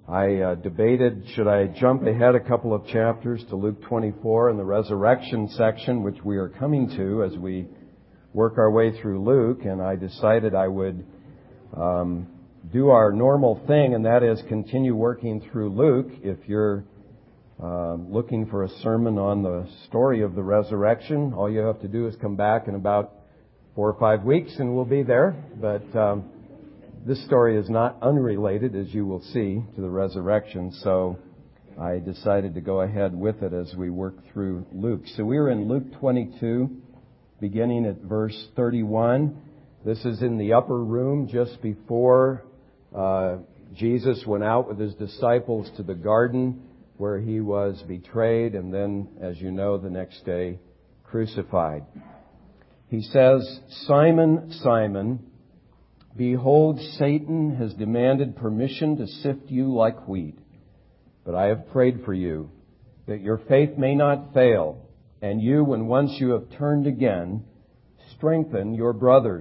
I debated, should I jump ahead a couple of chapters to Luke 24 and the resurrection section, which we are coming to as we work our way through Luke, and I decided I would do our normal thing, and that is continue working through Luke. If you're looking for a sermon on the story of the resurrection, all you have to do is come back in about 4 or 5 weeks and we'll be there. But this story is not unrelated, as you will see, to the resurrection, so I decided to go ahead with it as we work through Luke. So we're in Luke 22, beginning at verse 31. This is in the upper room just before Jesus went out with his disciples to the garden where he was betrayed and then, as you know, the next day crucified. He says, "Simon, Simon, behold, Satan has demanded permission to sift you like wheat. But I have prayed for you, that your faith may not fail, and you, when once you have turned again, strengthen your brothers."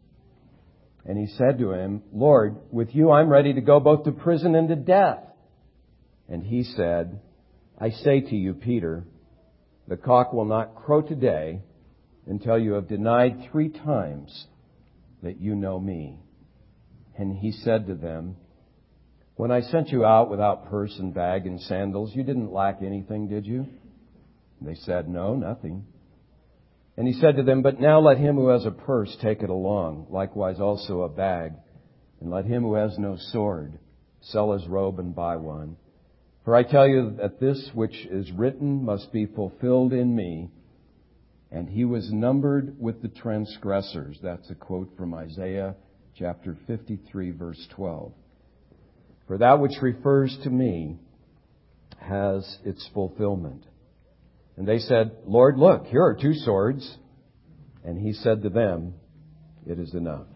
And he said to him, "Lord, with you I'm ready to go both to prison and to death." And he said, "I say to you, Peter, the cock will not crow today until you have denied 3 times that you know me." And he said to them, "When I sent you out without purse and bag and sandals, you didn't lack anything, did you?" They said, "No, nothing." And he said to them, "But now let him who has a purse take it along, likewise also a bag. And let him who has no sword sell his robe and buy one. For I tell you that this which is written must be fulfilled in me." And he was numbered with the transgressors. That's a quote from Isaiah chapter 53, verse 12. "For that which refers to me has its fulfillment." And they said, "Lord, look, here are 2 swords." And he said to them, "It is enough."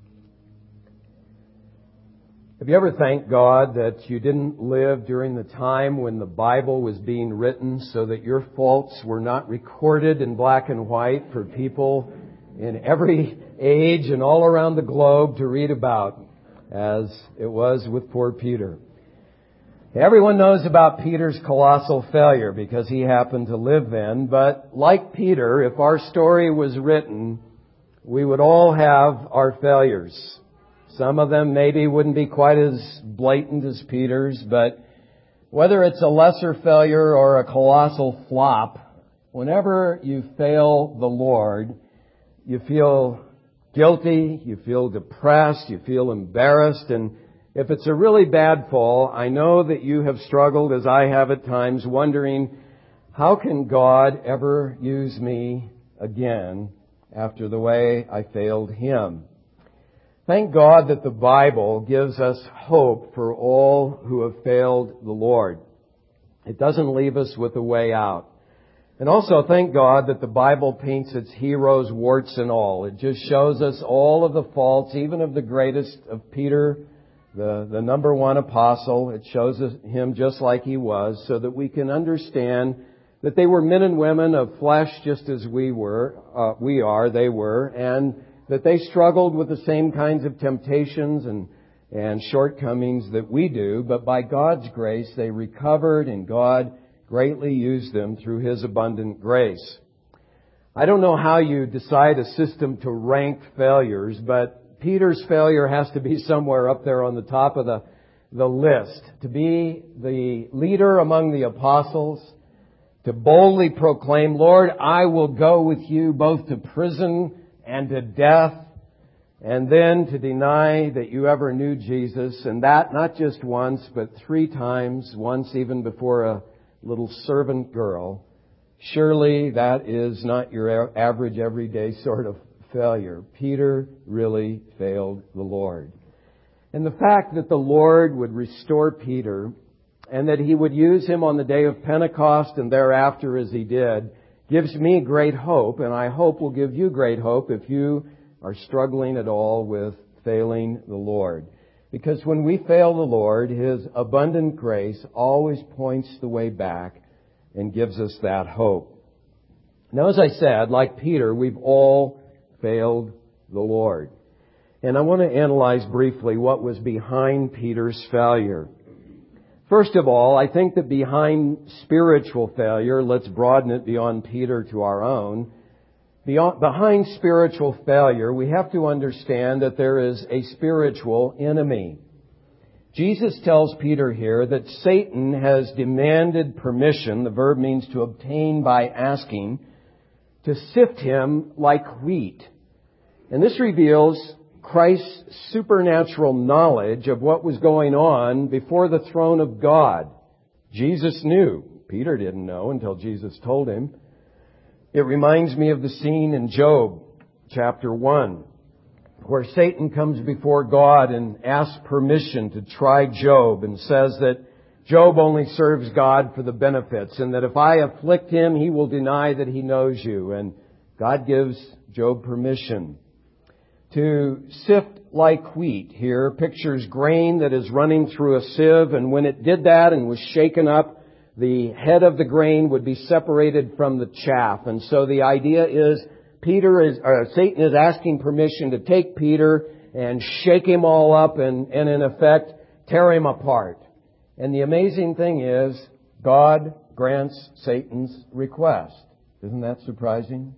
Have you ever thanked God that you didn't live during the time when the Bible was being written so that your faults were not recorded in black and white for people in every age and all around the globe to read about, as it was with poor Peter? Everyone knows about Peter's colossal failure because he happened to live then. But like Peter, if our story was written, we would all have our failures. Some of them maybe wouldn't be quite as blatant as Peter's, but whether it's a lesser failure or a colossal flop, whenever you fail the Lord, you feel guilty, you feel depressed, you feel embarrassed, and if it's a really bad fall, I know that you have struggled, as I have at times, wondering, how can God ever use me again after the way I failed Him? Thank God that the Bible gives us hope for all who have failed the Lord. It doesn't leave us with a way out. And also thank God that the Bible paints its heroes warts and all. It just shows us all of the faults, even of the greatest of Peter, the number 1 apostle. It shows us him just like he was, so that we can understand that they were men and women of flesh just as they were, and that they struggled with the same kinds of temptations and shortcomings that we do, but by God's grace they recovered, and God greatly used them through His abundant grace. I don't know how you decide a system to rank failures, but Peter's failure has to be somewhere up there on the top of the list. To be the leader among the apostles, to boldly proclaim, "Lord, I will go with you both to prison and to death," and then to deny that you ever knew Jesus, and that not just once, but 3 times, once even before a little servant girl. Surely that is not your average everyday sort of failure. Peter really failed the Lord. And the fact that the Lord would restore Peter and that He would use him on the day of Pentecost and thereafter as He did gives me great hope, and I hope will give you great hope if you are struggling at all with failing the Lord. Because when we fail the Lord, His abundant grace always points the way back and gives us that hope. Now, as I said, like Peter, we've all failed the Lord. And I want to analyze briefly what was behind Peter's failure. First of all, I think that behind spiritual failure, let's broaden it beyond Peter to our own, behind spiritual failure, we have to understand that there is a spiritual enemy. Jesus tells Peter here that Satan has demanded permission, the verb means to obtain by asking, to sift him like wheat. And this reveals Christ's supernatural knowledge of what was going on before the throne of God. Jesus knew. Peter didn't know until Jesus told him. It reminds me of the scene in Job, chapter 1, where Satan comes before God and asks permission to try Job and says that Job only serves God for the benefits and that if I afflict him, he will deny that he knows you. And God gives Job permission. To sift like wheat here pictures grain that is running through a sieve, and when it did that and was shaken up, the head of the grain would be separated from the chaff. And so the idea is Satan is asking permission to take Peter and shake him all up and in effect tear him apart. And the amazing thing is God grants Satan's request. Isn't that surprising?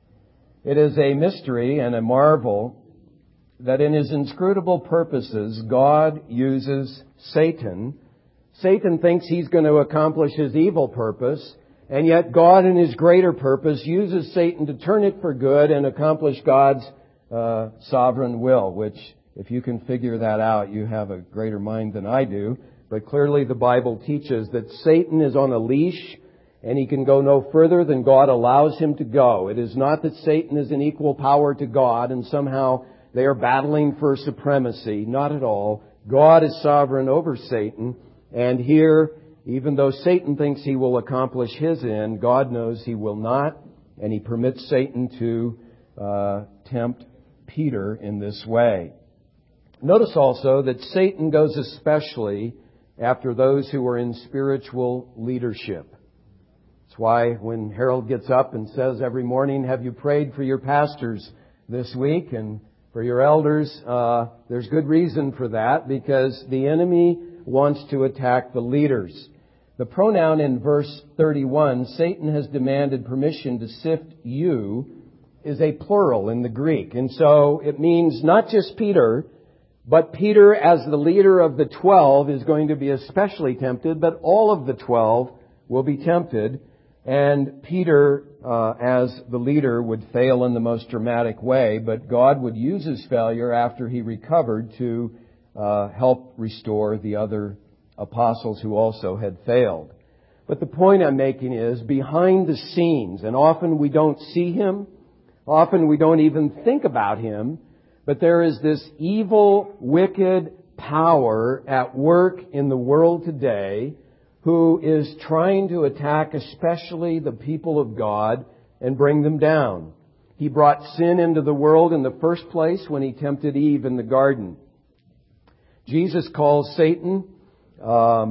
It is a mystery and a marvel that in His inscrutable purposes, God uses Satan. Satan thinks he's going to accomplish his evil purpose, and yet God in His greater purpose uses Satan to turn it for good and accomplish God's sovereign will, which, if you can figure that out, you have a greater mind than I do. But clearly the Bible teaches that Satan is on a leash, and he can go no further than God allows him to go. It is not that Satan is in equal power to God and somehow they are battling for supremacy. Not at all. God is sovereign over Satan. And here, even though Satan thinks he will accomplish his end, God knows he will not. And He permits Satan to tempt Peter in this way. Notice also that Satan goes especially after those who are in spiritual leadership. That's why when Harold gets up and says every morning, "Have you prayed for your pastors this week and for your elders?" There's good reason for that, because the enemy wants to attack the leaders. The pronoun in verse 31, Satan has demanded permission to sift you, is a plural in the Greek. And so it means not just Peter, but Peter as the leader of the 12 is going to be especially tempted, but all of the 12 will be tempted. And Peter, as the leader, would fail in the most dramatic way, but God would use his failure after he recovered to help restore the other apostles who also had failed. But the point I'm making is, behind the scenes, and often we don't see him, often we don't even think about him, but there is this evil, wicked power at work in the world today who is trying to attack especially the people of God and bring them down. He brought sin into the world in the first place when He tempted Eve in the garden. Jesus calls Satan a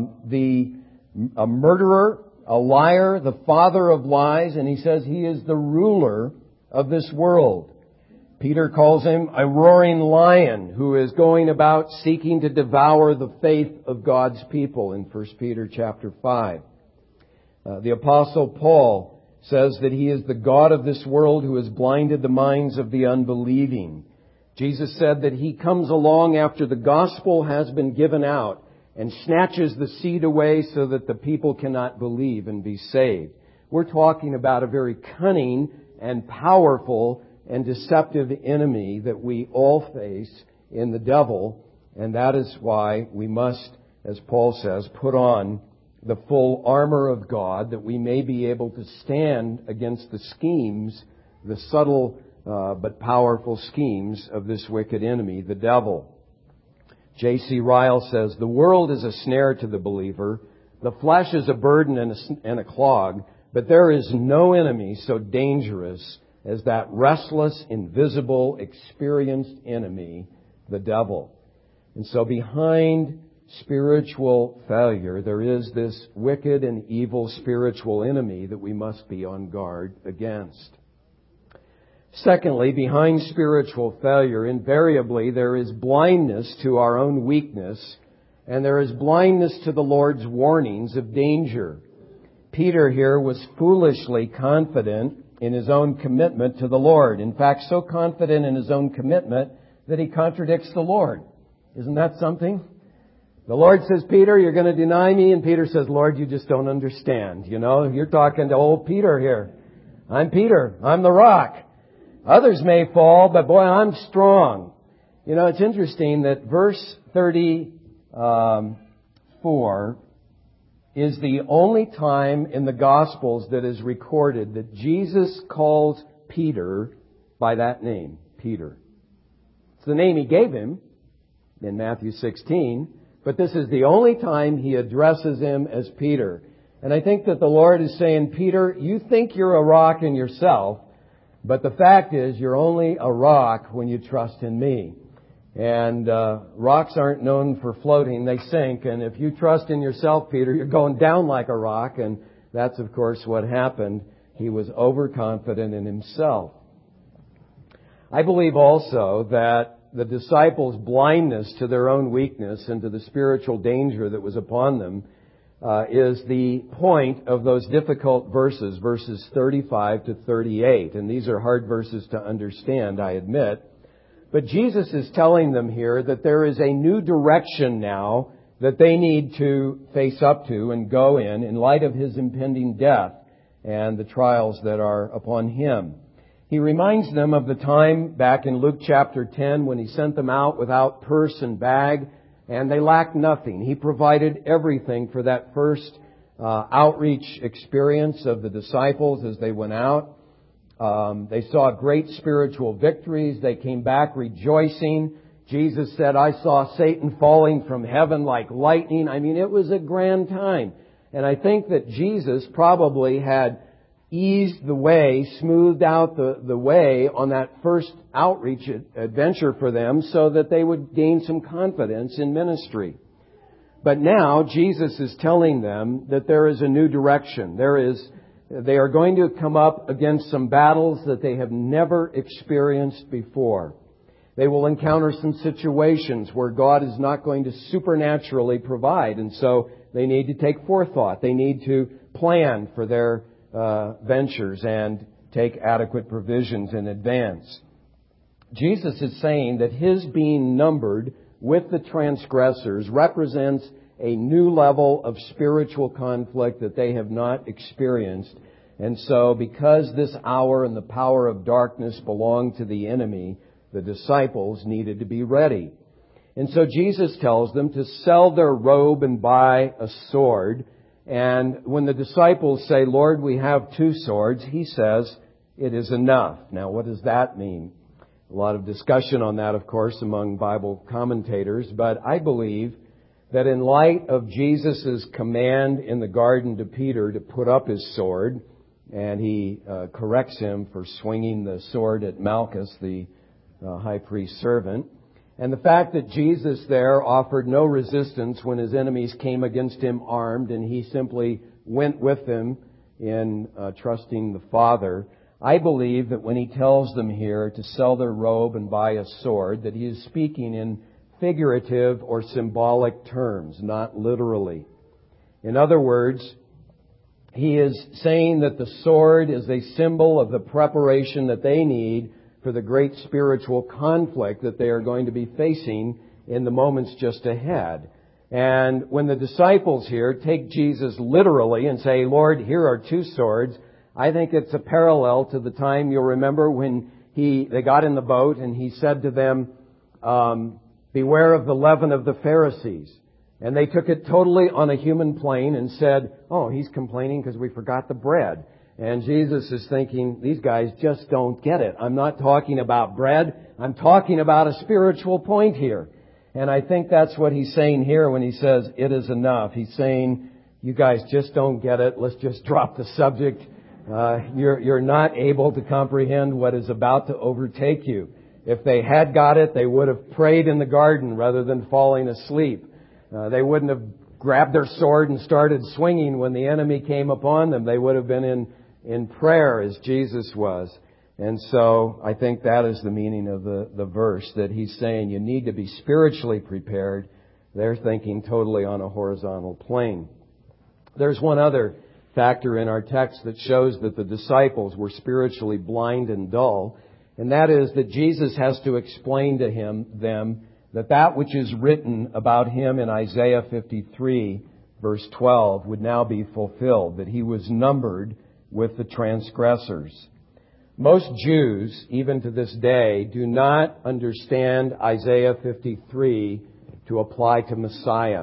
murderer, a liar, the father of lies, and He says he is the ruler of this world. Peter calls him a roaring lion who is going about seeking to devour the faith of God's people in 1 Peter chapter 5. The Apostle Paul says that he is the god of this world who has blinded the minds of the unbelieving. Jesus said that He comes along after the gospel has been given out and snatches the seed away so that the people cannot believe and be saved. We're talking about a very cunning and powerful and deceptive enemy that we all face in the devil, and that is why we must, as Paul says, put on the full armor of God that we may be able to stand against the schemes, the subtle but powerful schemes of this wicked enemy, the devil. J.C. Ryle says, "The world is a snare to the believer, the flesh is a burden and a clog, but there is no enemy so dangerous as that restless, invisible, experienced enemy, the devil." And so behind spiritual failure, there is this wicked and evil spiritual enemy that we must be on guard against. Secondly, behind spiritual failure, invariably there is blindness to our own weakness and there is blindness to the Lord's warnings of danger. Peter here was foolishly confident in his own commitment to the Lord. In fact, so confident in his own commitment that he contradicts the Lord. Isn't that something? The Lord says, Peter, you're going to deny me. And Peter says, Lord, you just don't understand. You know, you're talking to old Peter here. I'm Peter. I'm the rock. Others may fall, but boy, I'm strong. You know, it's interesting that verse 34 is the only time in the Gospels that is recorded that Jesus calls Peter by that name, Peter. It's the name He gave him in Matthew 16, but this is the only time He addresses him as Peter. And I think that the Lord is saying, Peter, you think you're a rock in yourself, but the fact is you're only a rock when you trust in me. And rocks aren't known for floating, they sink. And if you trust in yourself, Peter, you're going down like a rock. And that's, of course, what happened. He was overconfident in himself. I believe also that the disciples' blindness to their own weakness and to the spiritual danger that was upon them is the point of those difficult verses, verses 35 to 38. And these are hard verses to understand, I admit. But Jesus is telling them here that there is a new direction now that they need to face up to and go in light of His impending death and the trials that are upon Him. He reminds them of the time back in Luke chapter 10 when He sent them out without purse and bag, and they lacked nothing. He provided everything for that first outreach experience of the disciples as they went out. They saw great spiritual victories. They came back rejoicing. Jesus said, I saw Satan falling from heaven like lightning. I mean, it was a grand time. And I think that Jesus probably had eased the way, smoothed out the way on that first outreach adventure for them so that they would gain some confidence in ministry. But now Jesus is telling them that there is a new direction. They are going to come up against some battles that they have never experienced before. They will encounter some situations where God is not going to supernaturally provide, and so they need to take forethought. They need to plan for their ventures and take adequate provisions in advance. Jesus is saying that His being numbered with the transgressors represents a new level of spiritual conflict that they have not experienced. And so, because this hour and the power of darkness belonged to the enemy, the disciples needed to be ready. And so Jesus tells them to sell their robe and buy a sword. And when the disciples say, Lord, we have 2 swords, He says, it is enough. Now, what does that mean? A lot of discussion on that, of course, among Bible commentators. But I believe that in light of Jesus' command in the garden to Peter to put up his sword, and He corrects him for swinging the sword at Malchus, the high priest's servant, and the fact that Jesus there offered no resistance when His enemies came against Him armed, and He simply went with them in trusting the Father, I believe that when He tells them here to sell their robe and buy a sword, that He is speaking in figurative or symbolic terms, not literally. In other words, He is saying that the sword is a symbol of the preparation that they need for the great spiritual conflict that they are going to be facing in the moments just ahead. And when the disciples here take Jesus literally and say, Lord, here are 2 swords, I think it's a parallel to the time you'll remember when they got in the boat and He said to them, beware of the leaven of the Pharisees. And they took it totally on a human plane and said, oh, He's complaining because we forgot the bread. And Jesus is thinking, these guys just don't get it. I'm not talking about bread. I'm talking about a spiritual point here. And I think that's what He's saying here when He says, it is enough. He's saying, you guys just don't get it. Let's just drop the subject. You're not able to comprehend what is about to overtake you. If they had got it, they would have prayed in the garden rather than falling asleep. They wouldn't have grabbed their sword and started swinging when the enemy came upon them. They would have been in prayer as Jesus was. And so I think that is the meaning of the verse, that He's saying you need to be spiritually prepared, They're thinking totally on a horizontal plane. There's one other factor in our text that shows that the disciples were spiritually blind and dull, and that is that Jesus has to explain to them that which is written about Him in Isaiah 53, verse 12, would now be fulfilled, that He was numbered with the transgressors. Most Jews, even to this day, do not understand Isaiah 53 to apply to Messiah.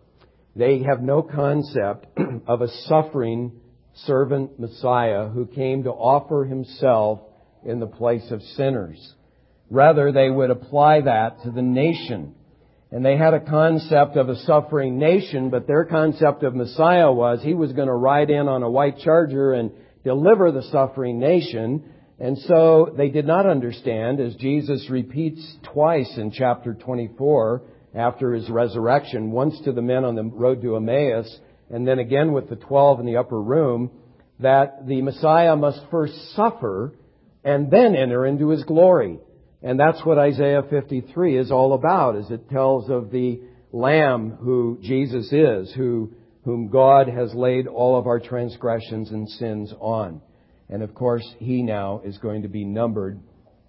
They have no concept of a suffering servant Messiah who came to offer Himself in the place of sinners. Rather, they would apply that to the nation. And they had a concept of a suffering nation, but their concept of Messiah was He was going to ride in on a white charger and deliver the suffering nation. And so they did not understand, as Jesus repeats twice in chapter 24 after His resurrection, once to the men on the road to Emmaus, and then again with the 12 in the upper room, that the Messiah must first suffer and then enter into His glory. And that's what Isaiah 53 is all about, as it tells of the Lamb who Jesus is, whom God has laid all of our transgressions and sins on. And of course, He now is going to be numbered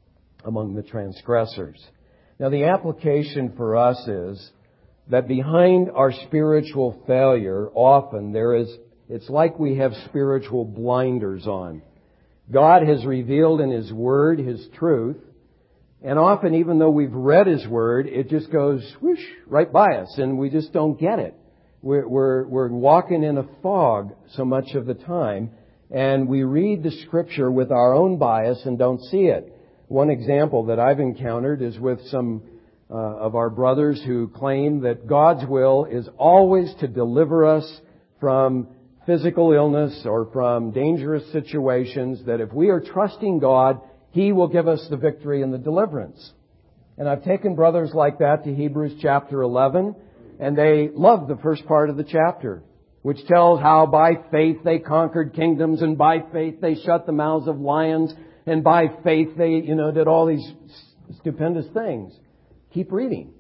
among the transgressors. Now, the application for us is that behind our spiritual failure, often it's like we have spiritual blinders on. God has revealed in His Word His truth, and often, even though we've read His Word, it just goes whoosh right by us, and we just don't get it. We're walking in a fog so much of the time, and we read the Scripture with our own bias and don't see it. One example that I've encountered is with some of our brothers who claim that God's will is always to deliver us from physical illness or from dangerous situations, that if we are trusting God, He will give us the victory and the deliverance. And I've taken brothers like that to Hebrews chapter 11, and they love the first part of the chapter, which tells how by faith they conquered kingdoms, and by faith they shut the mouths of lions, and by faith they, did all these stupendous things. Keep reading.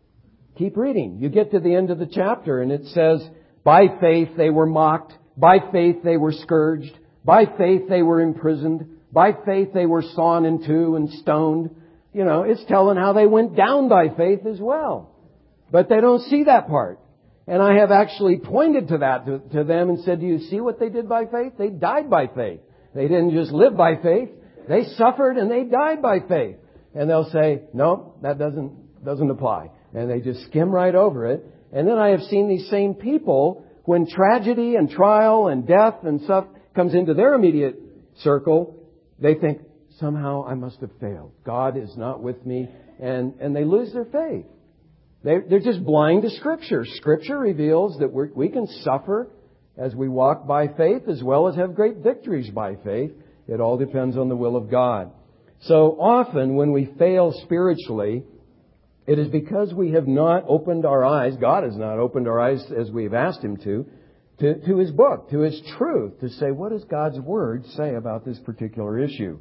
Keep reading. You get to the end of the chapter and it says, by faith they were mocked, by faith they were scourged, by faith they were imprisoned, by faith they were sawn in two and stoned. It's telling how they went down by faith as well. But they don't see that part. And I have actually pointed to that to them and said, do you see what they did by faith? They died by faith. They didn't just live by faith. They suffered and they died by faith. And they'll say, no, that doesn't apply. And they just skim right over it. And then I have seen these same people, when tragedy and trial and death and stuff comes into their immediate circle, they think, somehow I must have failed. God is not with me. And they lose their faith. They're just blind to Scripture. Scripture reveals that we can suffer as we walk by faith as well as have great victories by faith. It all depends on the will of God. So often when we fail spiritually, it is because we have not opened our eyes. God has not opened our eyes as we have asked Him to His book, to His truth, to say, what does God's Word say about this particular issue?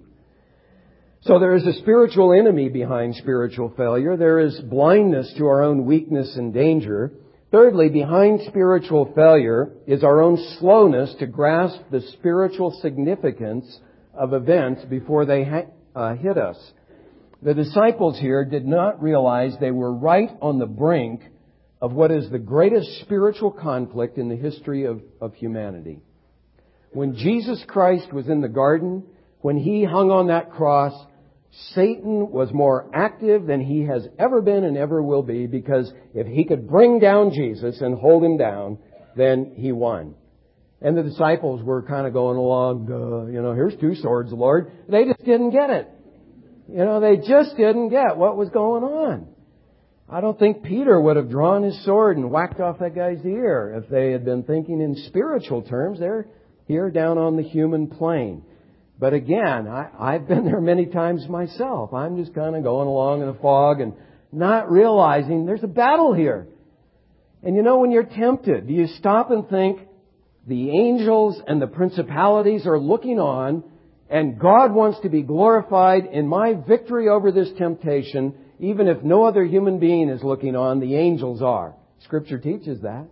So there is a spiritual enemy behind spiritual failure. There is blindness to our own weakness and danger. Thirdly, behind spiritual failure is our own slowness to grasp the spiritual significance of events before they hit us. The disciples here did not realize they were right on the brink of what is the greatest spiritual conflict in the history of humanity. When Jesus Christ was in the garden, when He hung on that cross, Satan was more active than he has ever been and ever will be, because if he could bring down Jesus and hold Him down, then he won. And the disciples were kind of going along, here's two swords, Lord. They just didn't get it. They just didn't get what was going on. I don't think Peter would have drawn his sword and whacked off that guy's ear if they had been thinking in spiritual terms. They're here down on the human plane. But again, I've been there many times myself. I'm just kind of going along in a fog and not realizing there's a battle here. And when you're tempted, do you stop and think, the angels and the principalities are looking on, and God wants to be glorified in my victory over this temptation, even if no other human being is looking on, the angels are. Scripture teaches that.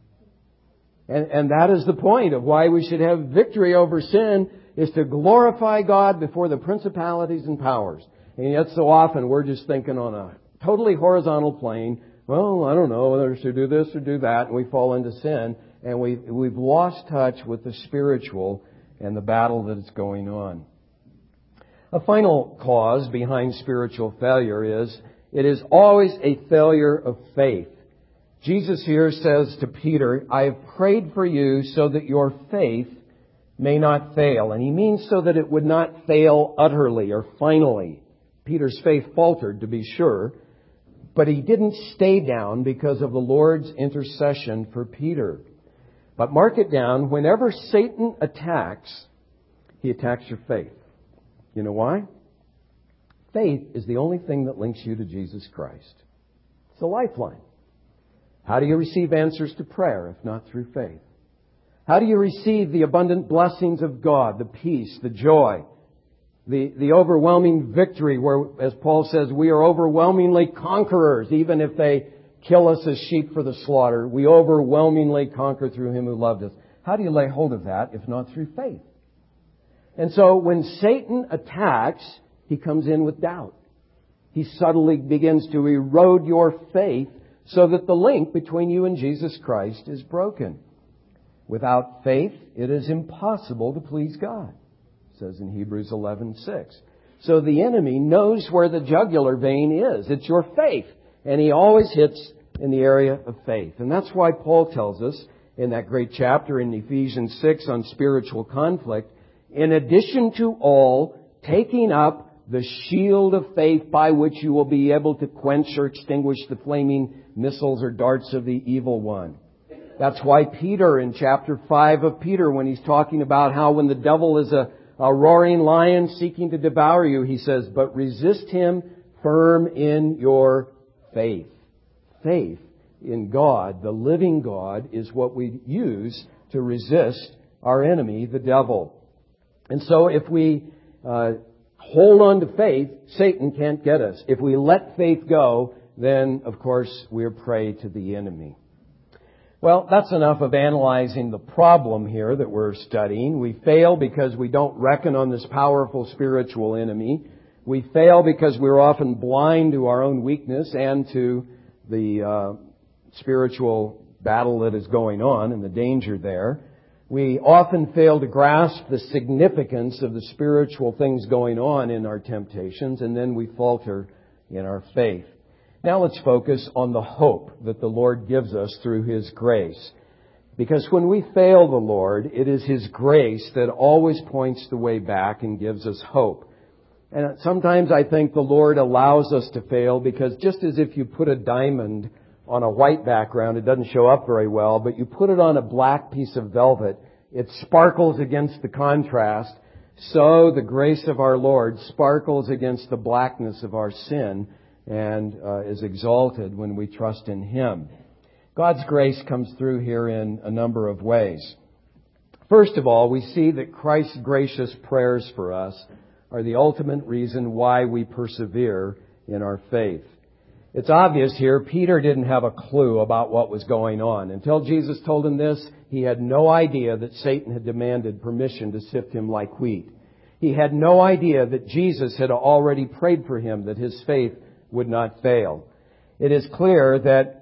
And that is the point of why we should have victory over sin, is to glorify God before the principalities and powers. And yet so often we're just thinking on a totally horizontal plane. Well, I don't know whether I should do this or do that. And we fall into sin. And we've lost touch with the spiritual and the battle that is going on. A final cause behind spiritual failure is it is always a failure of faith. Jesus here says to Peter, I have prayed for you so that your faith may not fail. And he means so that it would not fail utterly or finally. Peter's faith faltered, to be sure, but he didn't stay down because of the Lord's intercession for Peter. But mark it down, whenever Satan attacks, he attacks your faith. You know why? Faith is the only thing that links you to Jesus Christ. It's a lifeline. How do you receive answers to prayer if not through faith? How do you receive the abundant blessings of God, the peace, the joy, the overwhelming victory where, as Paul says, we are overwhelmingly conquerors. Even if they kill us as sheep for the slaughter, we overwhelmingly conquer through Him who loved us. How do you lay hold of that if not through faith? And so when Satan attacks, he comes in with doubt. He subtly begins to erode your faith so that the link between you and Jesus Christ is broken. Without faith, it is impossible to please God. It says in Hebrews 11:6. So the enemy knows where the jugular vein is. It's your faith. And he always hits in the area of faith. And that's why Paul tells us in that great chapter in Ephesians 6 on spiritual conflict, in addition to all, taking up the shield of faith by which you will be able to quench or extinguish the flaming missiles or darts of the evil one. That's why Peter in chapter 5 of Peter, when he's talking about how when the devil is a roaring lion seeking to devour you, he says, but resist him firm in your faith. Faith in God, the living God, is what we use to resist our enemy, the devil. And so if we hold on to faith, Satan can't get us. If we let faith go, then, of course, we're prey to the enemy. Well, that's enough of analyzing the problem here that we're studying. We fail because we don't reckon on this powerful spiritual enemy. We fail because we're often blind to our own weakness and to the spiritual battle that is going on and the danger there. We often fail to grasp the significance of the spiritual things going on in our temptations, and then we falter in our faith. Now let's focus on the hope that the Lord gives us through His grace. Because when we fail the Lord, it is His grace that always points the way back and gives us hope. And sometimes I think the Lord allows us to fail because just as if you put a diamond on a white background, it doesn't show up very well, but you put it on a black piece of velvet, it sparkles against the contrast. So the grace of our Lord sparkles against the blackness of our sin and is exalted when we trust in Him. God's grace comes through here in a number of ways. First of all, we see that Christ's gracious prayers for us are the ultimate reason why we persevere in our faith. It's obvious here, Peter didn't have a clue about what was going on. Until Jesus told him this, he had no idea that Satan had demanded permission to sift him like wheat. He had no idea that Jesus had already prayed for him, that his faith would not fail. It is clear that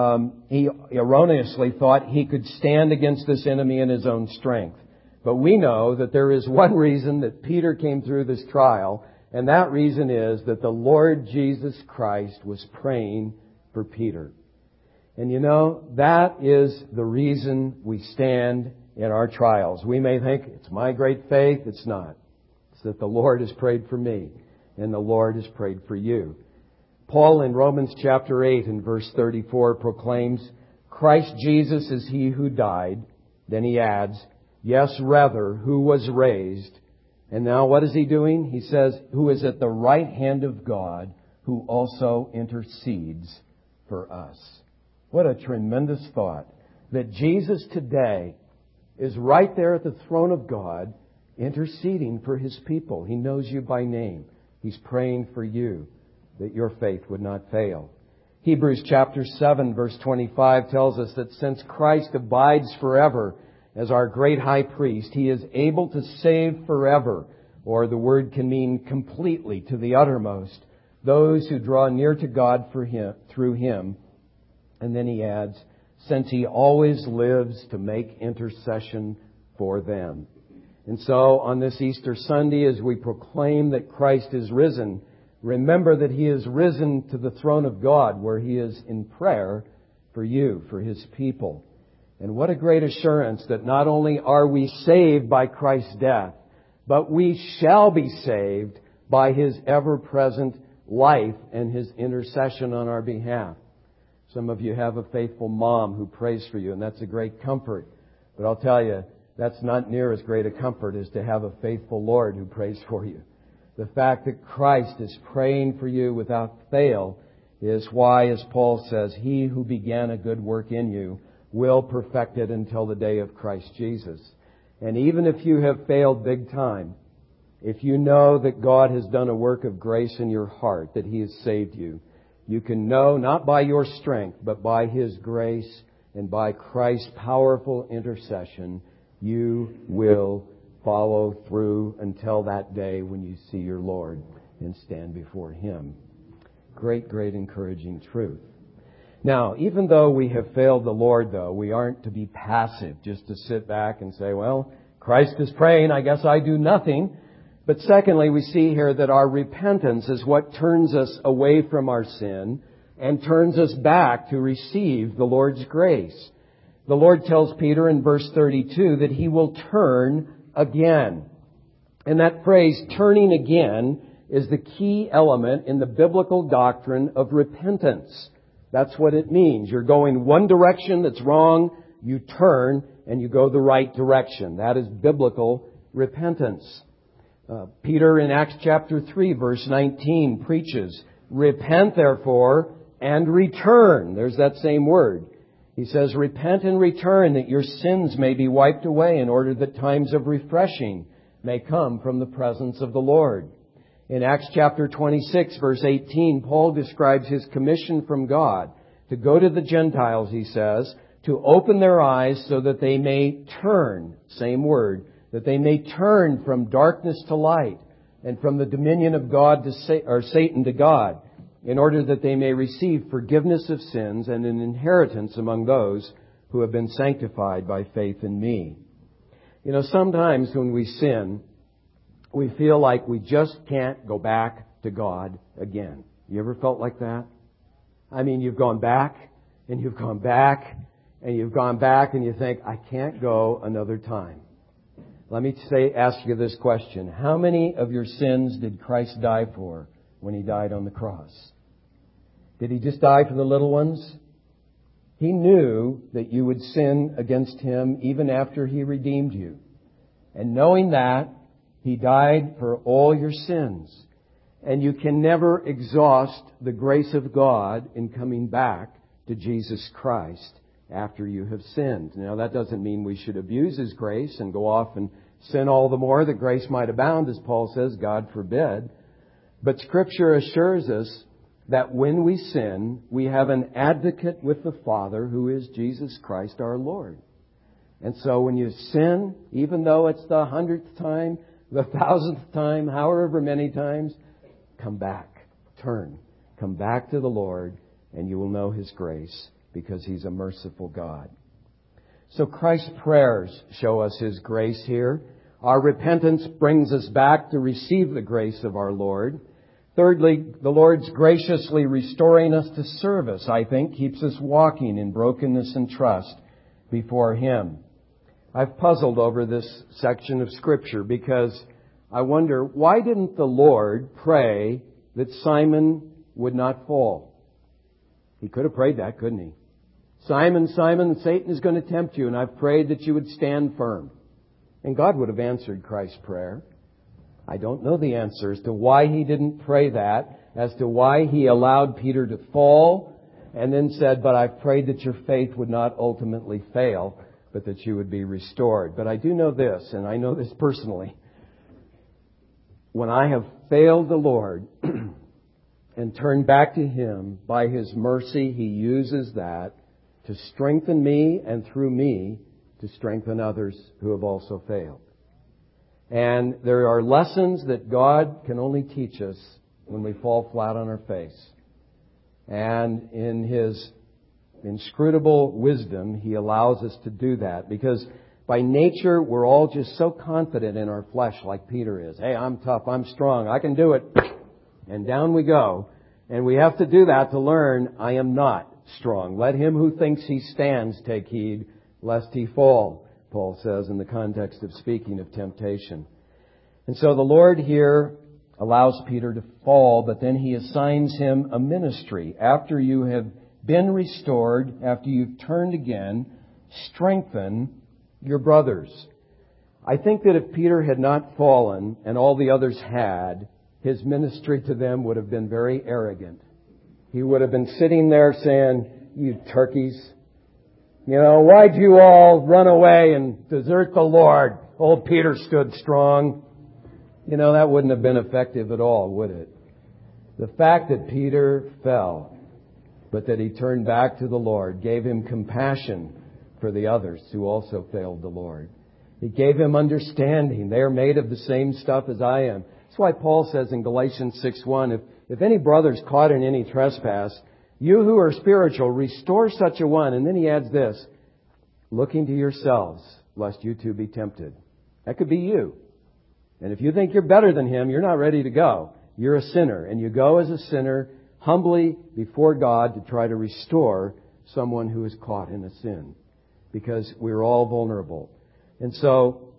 he erroneously thought he could stand against this enemy in his own strength. But we know that there is one reason that Peter came through this trial, and that reason is that the Lord Jesus Christ was praying for Peter. And you know, that is the reason we stand in our trials. We may think, it's my great faith. It's not. It's that the Lord has prayed for me, and the Lord has prayed for you. Paul in Romans chapter 8 and verse 34 proclaims, Christ Jesus is He who died. Then he adds, yes, rather, who was raised. And now what is he doing? He says, who is at the right hand of God, who also intercedes for us. What a tremendous thought. That Jesus today is right there at the throne of God, interceding for His people. He knows you by name. He's praying for you, that your faith would not fail. Hebrews chapter 7 verse 25 tells us that since Christ abides forever as our great high priest, He is able to save forever, or the word can mean completely, to the uttermost, those who draw near to God through Him. And then he adds, since He always lives to make intercession for them. And so on this Easter Sunday, as we proclaim that Christ is risen, remember that He is risen to the throne of God, where He is in prayer for you, for His people. And what a great assurance that not only are we saved by Christ's death, but we shall be saved by His ever-present life and His intercession on our behalf. Some of you have a faithful mom who prays for you, and that's a great comfort. But I'll tell you, that's not near as great a comfort as to have a faithful Lord who prays for you. The fact that Christ is praying for you without fail is why, as Paul says, He who began a good work in you will perfect it until the day of Christ Jesus. And even if you have failed big time, if you know that God has done a work of grace in your heart, that He has saved you, you can know not by your strength, but by His grace and by Christ's powerful intercession, you will follow through until that day when you see your Lord and stand before Him. Great, great encouraging truth. Now, even though we have failed the Lord, though, we aren't to be passive, just to sit back and say, well, Christ is praying, I guess I do nothing. But secondly, we see here that our repentance is what turns us away from our sin and turns us back to receive the Lord's grace. The Lord tells Peter in verse 32 that He will turn again. And that phrase, turning again, is the key element in the biblical doctrine of repentance. That's what it means. You're going one direction that's wrong, you turn and you go the right direction. That is biblical repentance. Peter in Acts chapter 3 verse 19 preaches, repent therefore and return. There's that same word. He says, repent and return that your sins may be wiped away in order that times of refreshing may come from the presence of the Lord. In Acts chapter 26 verse 18, Paul describes his commission from God to go to the Gentiles, he says, to open their eyes so that they may turn, same word, that they may turn from darkness to light and from the dominion of God to Satan to God, in order that they may receive forgiveness of sins and an inheritance among those who have been sanctified by faith in me. You know, sometimes when we sin, we feel like we just can't go back to God again. You ever felt like that? I mean, you've gone back and you've gone back and you've gone back and you think, I can't go another time. Let me ask you this question. How many of your sins did Christ die for when He died on the cross? Did He just die for the little ones? He knew that you would sin against Him even after He redeemed you. And knowing that, He died for all your sins. And you can never exhaust the grace of God in coming back to Jesus Christ after you have sinned. Now, that doesn't mean we should abuse His grace and go off and sin all the more that grace might abound, as Paul says, God forbid. But Scripture assures us that when we sin, we have an advocate with the Father who is Jesus Christ our Lord. And so when you sin, even though it's the 100th time, the 1,000th time, however many times, come back, turn, come back to the Lord, and you will know His grace because He's a merciful God. So Christ's prayers show us His grace here. Our repentance brings us back to receive the grace of our Lord. Thirdly, the Lord's graciously restoring us to service, I think, keeps us walking in brokenness and trust before Him. I've puzzled over this section of Scripture because I wonder, why didn't the Lord pray that Simon would not fall? He could have prayed that, couldn't He? Simon, Simon, Satan is going to tempt you, and I've prayed that you would stand firm. And God would have answered Christ's prayer. I don't know the answer as to why He didn't pray that, as to why He allowed Peter to fall, and then said, but I've prayed that your faith would not ultimately fail, but that you would be restored. But I do know this, and I know this personally. When I have failed the Lord, and turn back to Him, by His mercy, He uses that to strengthen me and through me to strengthen others who have also failed. And there are lessons that God can only teach us when we fall flat on our face. And in His inscrutable wisdom, He allows us to do that because by nature, we're all just so confident in our flesh like Peter is. Hey, I'm tough, I'm strong, I can do it. And down we go. And we have to do that to learn, I am not strong. Let him who thinks he stands take heed, lest he fall, Paul says in the context of speaking of temptation. And so the Lord here allows Peter to fall, but then He assigns him a ministry. After you have been restored, after you've turned again, strengthen your brothers. I think that if Peter had not fallen and all the others had, his ministry to them would have been very arrogant. He would have been sitting there saying, you turkeys, why'd you all run away and desert the Lord? Old Peter stood strong. That wouldn't have been effective at all, would it? The fact that Peter fell, but that he turned back to the Lord, gave him compassion for the others who also failed the Lord. He gave him understanding. They are made of the same stuff as I am. That's why Paul says in Galatians 6:1, if any brother's caught in any trespass, you who are spiritual, restore such a one. And then he adds this, looking to yourselves, lest you too be tempted. That could be you. And if you think you're better than him, you're not ready to go. You're a sinner. And you go as a sinner humbly before God to try to restore someone who is caught in a sin. Because we're all vulnerable. And so,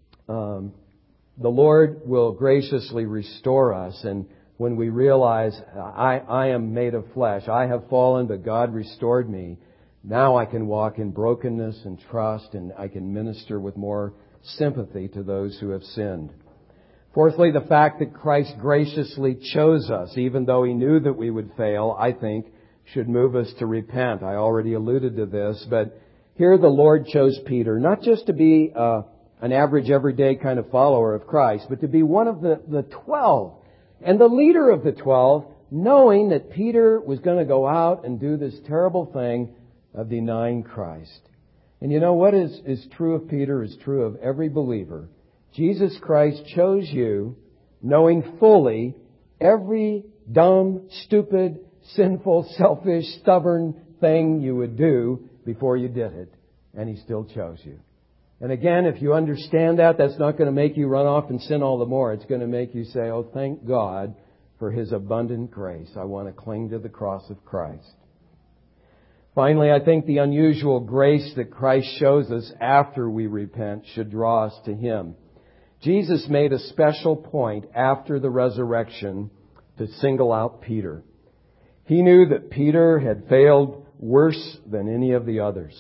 the Lord will graciously restore us. And when we realize, I am made of flesh, I have fallen, but God restored me, now I can walk in brokenness and trust, and I can minister with more sympathy to those who have sinned. Fourthly, the fact that Christ graciously chose us, even though He knew that we would fail, I think, should move us to repent. I already alluded to this, but here the Lord chose Peter, not just to be an average, everyday kind of follower of Christ, but to be one of the 12 and the leader of the 12, knowing that Peter was going to go out and do this terrible thing of denying Christ. And what is true of Peter is true of every believer. Jesus Christ chose you, knowing fully every dumb, stupid, sinful, selfish, stubborn thing you would do before you did it. And He still chose you. And again, if you understand that, that's not going to make you run off and sin all the more. It's going to make you say, oh, thank God for His abundant grace. I want to cling to the cross of Christ. Finally, I think the unusual grace that Christ shows us after we repent should draw us to Him. Jesus made a special point after the resurrection to single out Peter. He knew that Peter had failed worse than any of the others.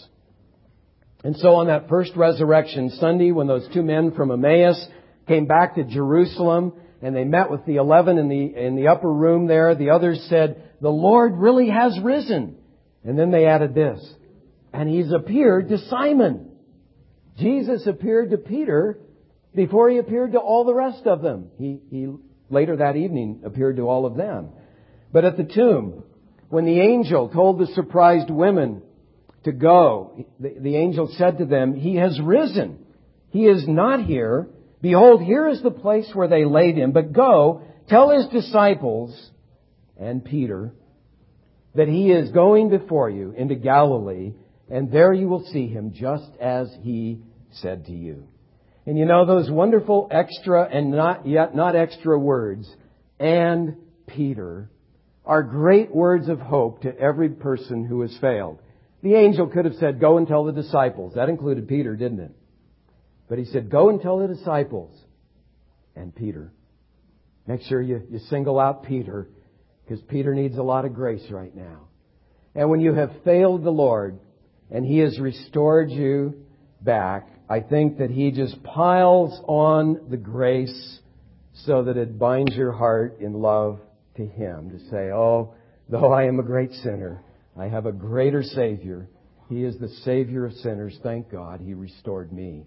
And so on that first resurrection Sunday, when those two men from Emmaus came back to Jerusalem and they met with the 11 in the upper room there, the others said, the Lord really has risen. And then they added this, and He's appeared to Simon. Jesus appeared to Peter before He appeared to all the rest of them. He later that evening appeared to all of them. But at the tomb, when the angel told the surprised women to go, the angel said to them, He has risen. He is not here. Behold, here is the place where they laid Him. But go, tell His disciples and Peter that He is going before you into Galilee, and there you will see Him just as He said to you. And those wonderful extra and not extra words, and Peter, are great words of hope to every person who has failed. The angel could have said, go and tell the disciples. That included Peter, didn't it? But he said, go and tell the disciples and Peter. Make sure you single out Peter, because Peter needs a lot of grace right now. And when you have failed the Lord and He has restored you back, I think that He just piles on the grace so that it binds your heart in love to Him. To say, oh, though I am a great sinner, I have a greater Savior. He is the Savior of sinners. Thank God He restored me.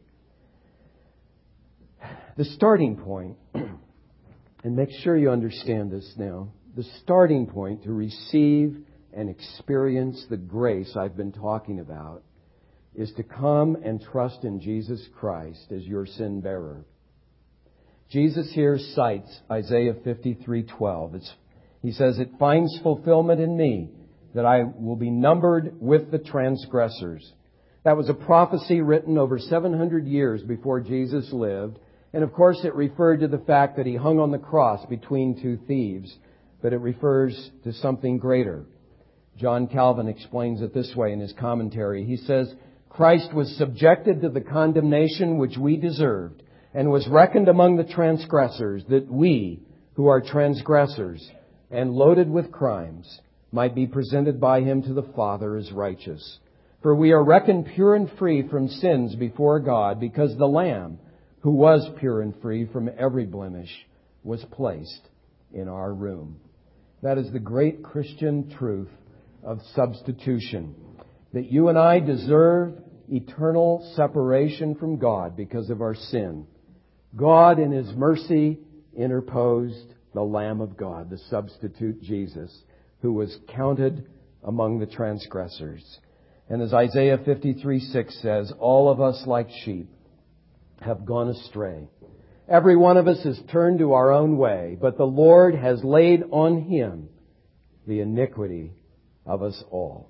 The starting point, and make sure you understand this now. the starting point to receive and experience the grace I've been talking about is to come and trust in Jesus Christ as your sin bearer. Jesus here cites Isaiah 53:12. He says, "It finds fulfillment in me that I will be numbered with the transgressors." That was a prophecy written over 700 years before Jesus lived. And of course it referred to the fact that He hung on the cross between two thieves. But it refers to something greater. John Calvin explains it this way in his commentary. He says, "Christ was subjected to the condemnation which we deserved, and was reckoned among the transgressors, that we, who are transgressors and loaded with crimes, might be presented by Him to the Father as righteous. For we are reckoned pure and free from sins before God, because the Lamb, who was pure and free from every blemish, was placed in our room." That is the great Christian truth of substitution. That you and I deserve eternal separation from God because of our sin. God in His mercy interposed the Lamb of God, the substitute Jesus, who was counted among the transgressors. And as Isaiah 53:6 says, "All of us like sheep have gone astray. Every one of us has turned to our own way, but the Lord has laid on Him the iniquity of us all."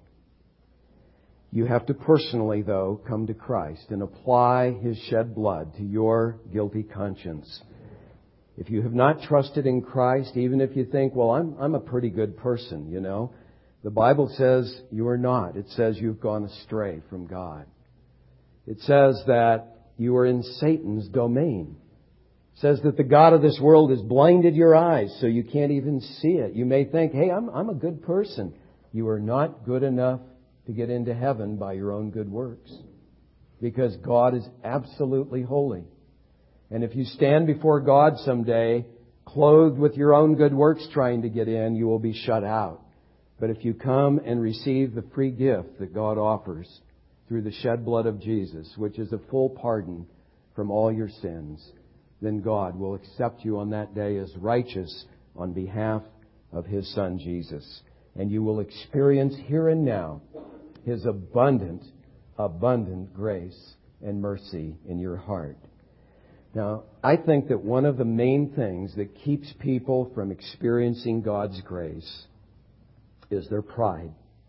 You have to personally, though, come to Christ and apply His shed blood to your guilty conscience. If you have not trusted in Christ, even if you think, well, I'm a pretty good person, you know, the Bible says you are not. It says you've gone astray from God. It says that you are in Satan's domain. It says that the God of this world has blinded your eyes so you can't even see it. You may think, hey, I'm a good person. You are not good enough to get into heaven by your own good works, because God is absolutely holy. And if you stand before God someday, clothed with your own good works trying to get in, you will be shut out. But if you come and receive the free gift that God offers through the shed blood of Jesus, which is a full pardon from all your sins, then God will accept you on that day as righteous on behalf of His Son Jesus. And you will experience here and now His abundant grace and mercy in your heart. Now, I think that one of the main things that keeps people from experiencing God's grace is their pride.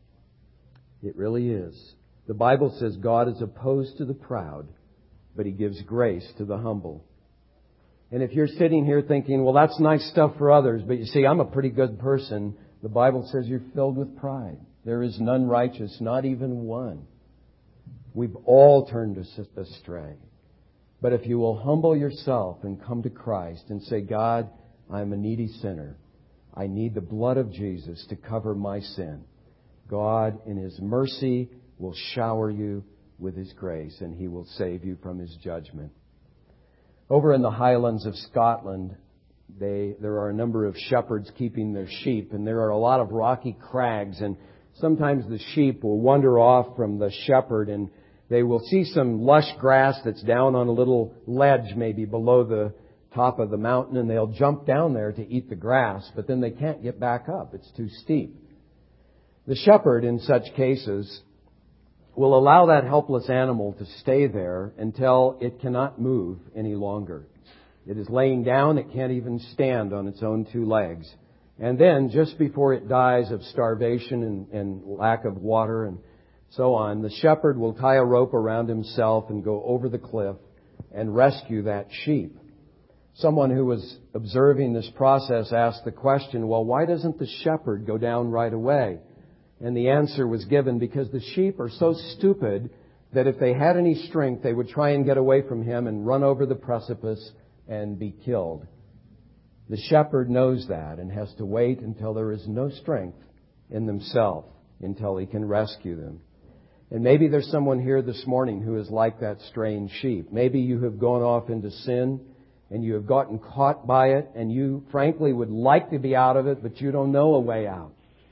It really is. The Bible says God is opposed to the proud, but He gives grace to the humble. And if you're sitting here thinking, well, that's nice stuff for others, but you see, I'm a pretty good person, the Bible says you're filled with pride. There is none righteous, not even one. We've all turned astray. But if you will humble yourself and come to Christ and say, God, I'm a needy sinner. I need the blood of Jesus to cover my sin. God, in His mercy, will shower you with His grace, and He will save you from His judgment. Over in the Highlands of Scotland, there are a number of shepherds keeping their sheep, and there are a lot of rocky crags, and sometimes the sheep will wander off from the shepherd, and they will see some lush grass that's down on a little ledge maybe below the top of the mountain, and they'll jump down there to eat the grass, but then they can't get back up. It's too steep. The shepherd, in such cases, will allow that helpless animal to stay there until it cannot move any longer. It is laying down. It can't even stand on its own two legs. And then, just before it dies of starvation and lack of water and so on, the shepherd will tie a rope around himself and go over the cliff and rescue that sheep. Someone who was observing this process asked the question, well, why doesn't the shepherd go down right away? And the answer was given, because the sheep are so stupid that if they had any strength, they would try and get away from him and run over the precipice and be killed. The shepherd knows that and has to wait until there is no strength in themselves until he can rescue them. And maybe there's someone here this morning who is like that straying sheep. Maybe you have gone off into sin and you have gotten caught by it, and you frankly would like to be out of it, but you don't know a way out.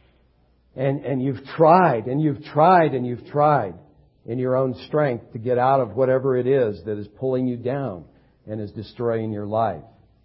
And you've tried and you've tried and you've tried in your own strength to get out of whatever it is that is pulling you down and is destroying your life.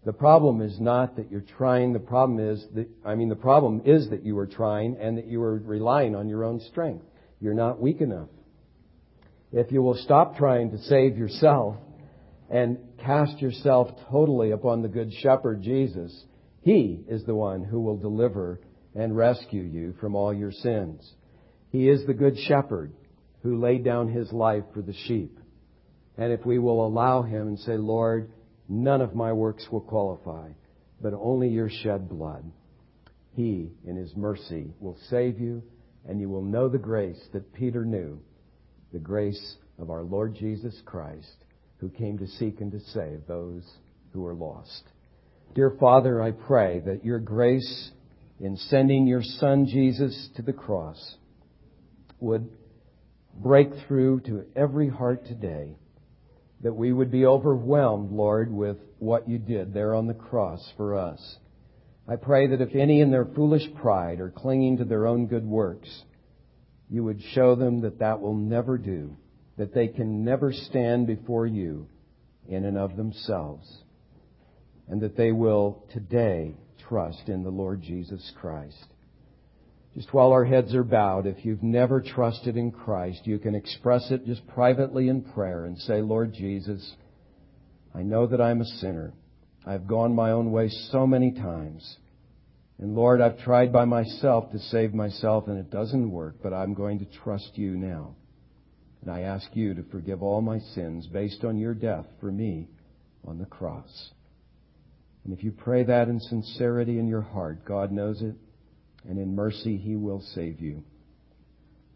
The problem is not that you're trying. The problem is that you are trying and that you are relying on your own strength. You're not weak enough. If you will stop trying to save yourself and cast yourself totally upon the Good Shepherd, Jesus, He is the one who will deliver and rescue you from all your sins. He is the Good Shepherd who laid down His life for the sheep. And if we will allow Him and say, Lord, none of my works will qualify, but only your shed blood, He, in His mercy, will save you, and you will know the grace that Peter knew, the grace of our Lord Jesus Christ, who came to seek and to save those who are lost. Dear Father, I pray that your grace in sending your Son Jesus to the cross would break through to every heart today, that we would be overwhelmed, Lord, with what you did there on the cross for us. I pray that if any in their foolish pride are clinging to their own good works, you would show them that that will never do, that they can never stand before you in and of themselves, and that they will today trust in the Lord Jesus Christ. Just while our heads are bowed, if you've never trusted in Christ, you can express it just privately in prayer and say, Lord Jesus, I know that I'm a sinner. I've gone my own way so many times. And Lord, I've tried by myself to save myself and it doesn't work, but I'm going to trust you now. And I ask you to forgive all my sins based on your death for me on the cross. And if you pray that in sincerity in your heart, God knows it. And in mercy, He will save you.